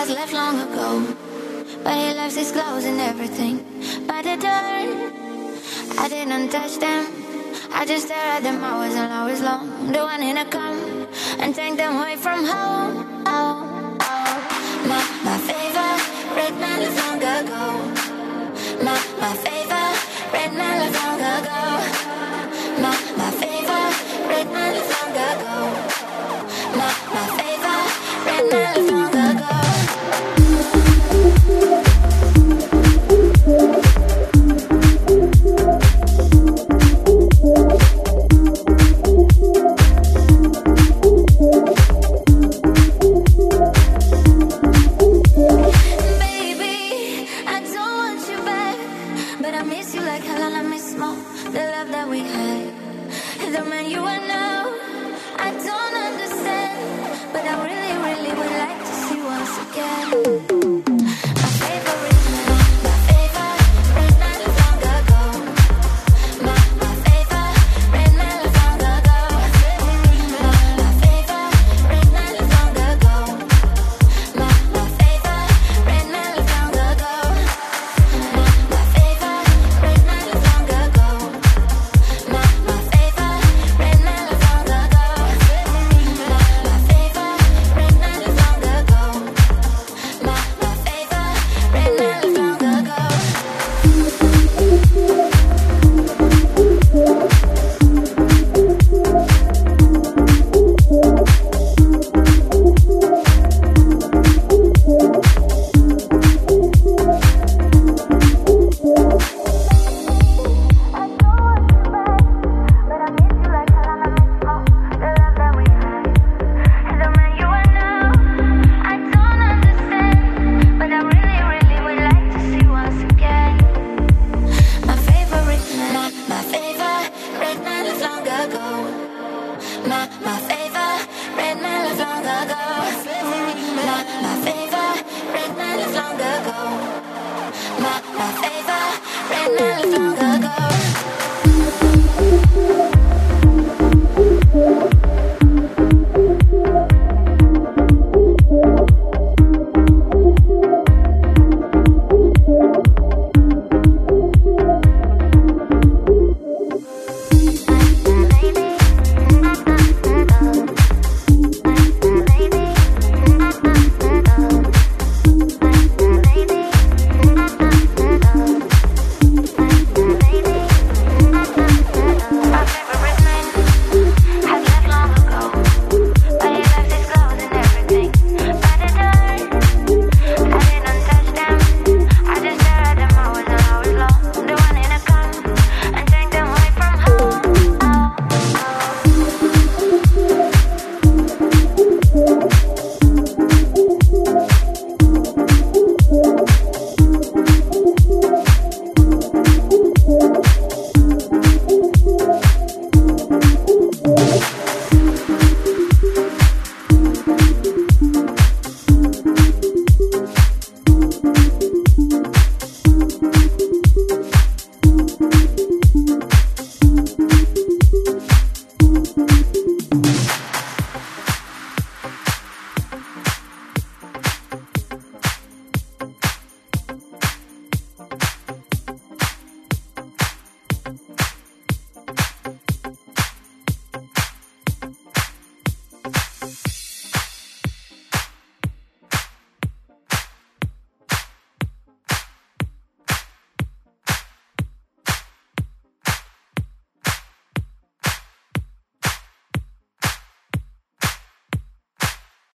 has left long ago, but he left his clothes and everything by the door. I didn't touch them, I just stared at them hours and hours long. The one in a come and take them away from home. Oh, oh. My favorite man left long ago. My favorite man left long ago. My favorite man left long ago. My favorite man left long ago. My favorite man left long ago. My favorite man left long ago.